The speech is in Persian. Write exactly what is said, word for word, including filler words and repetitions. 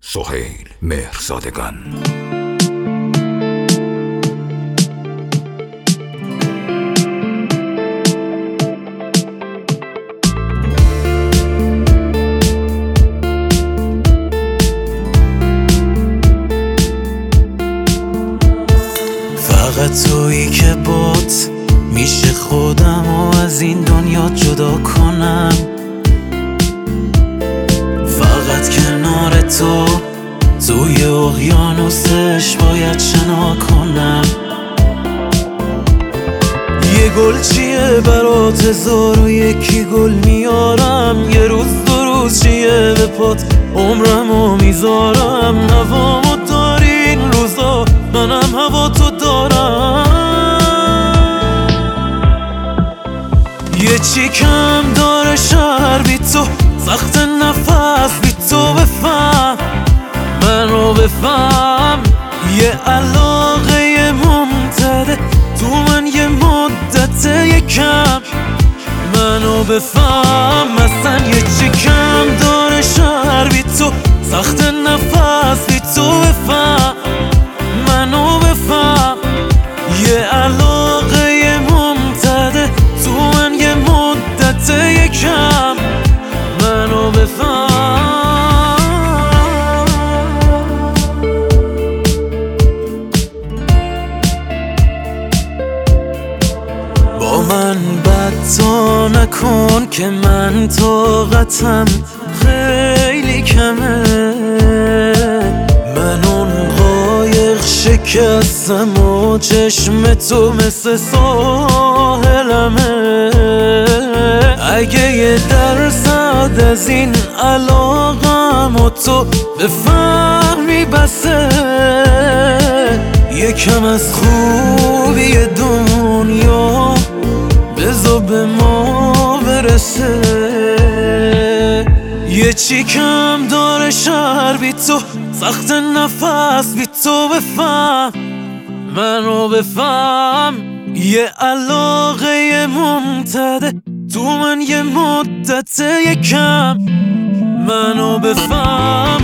سهیل مهرزادگان. فقط تویی که بات میشه خودم و از این دنیا جدا کنم. فقط کنار تو توی اقیانوسش باید شنا کنم. یه گل چیه برات هزار و یکی گل میارم. یه روز دو روز چیه به پات عمرمو میذارم. نوامو داری این روزا، منم هوا تو دارم. یه چی کم داره شهر بی تو، سخت نفس بی تو. بفهم منو بفهم، یه علاقه ممتده تو من یه مدت یکم. منو بفهم اصلا یه چی کم داره شهر بی تو، سخت نفس بی تو. بفهم منو بفهم، یه علاقه ممتده تو من یه مدت یکم. منو بفهم. با من بد تا نکن که من طاقتم خیلی کمه. من اون قایق شکستم و چشم تو مثل ساحلمه. اگه یه درصد از این علاقم و تو بفهمی بسه، یکم از خوبی دنیا بذار به ما برسه. یه چی کم داره شهر بی تو، سخت نفس بی تو. بفهم منو بفهم، یه علاقه ممتده تو من یه مدت یکم. منو بفهم.